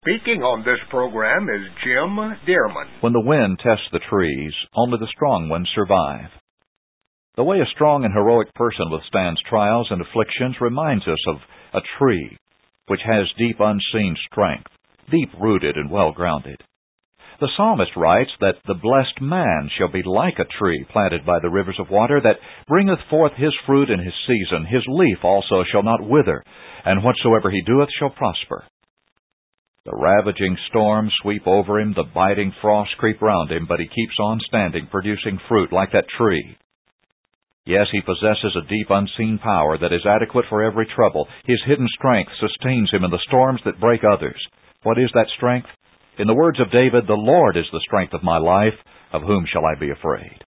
Speaking on this program is Jim Dearman. When the wind tests the trees, only the strong ones survive. The way a strong and heroic person withstands trials and afflictions reminds us of a tree, which has deep unseen strength, deep-rooted and well-grounded. The psalmist writes that the blessed man shall be like a tree planted by the rivers of water, that bringeth forth his fruit in his season. His leaf also shall not wither, and whatsoever he doeth shall prosper. The ravaging storms sweep over him, the biting frosts creep round him, but he keeps on standing, producing fruit like that tree. Yes, he possesses a deep unseen power that is adequate for every trouble. His hidden strength sustains him in the storms that break others. What is that strength? In the words of David, "The Lord is the strength of my life. Of whom shall I be afraid?"